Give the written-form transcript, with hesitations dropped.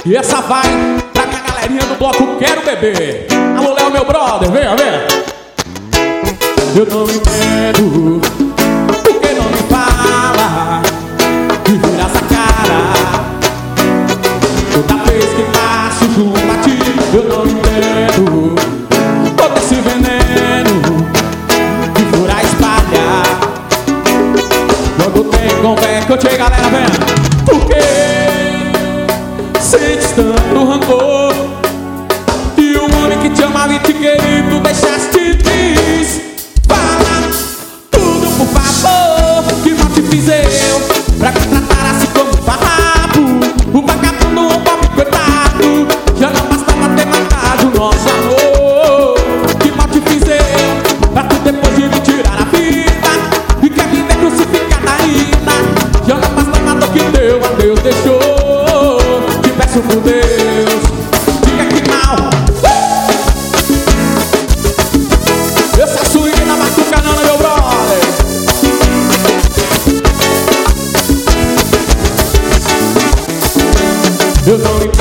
E essa vai pra minha galerinha do bloco Quero Beber. Alô, Léo, meu brother, venha, venha. Eu não entendo por que não me fala e vira essa cara. Toda vez que passo junto a ti, eu não entendo todo esse veneno que fura espalha. Quando tem conversa, eu te galera, vem. Por que sentes tanto rancor? E o homem que te amava e te queria, tu deixaste de fala tudo, por favor. Que mal te fiz eu pra me tratar assim como um farrapo? O vagabundo, o pobre coitado, já não bastava ter matado o nosso amor. Que mal te fiz eu pra tu depois de me tirar a vida e quer me ver crucificada ainda? Já não bastava a dor que teu adeus deixou. Te peço por Deus, diga que mal. Eu sou a swing da batucanona, meu brother. Eu não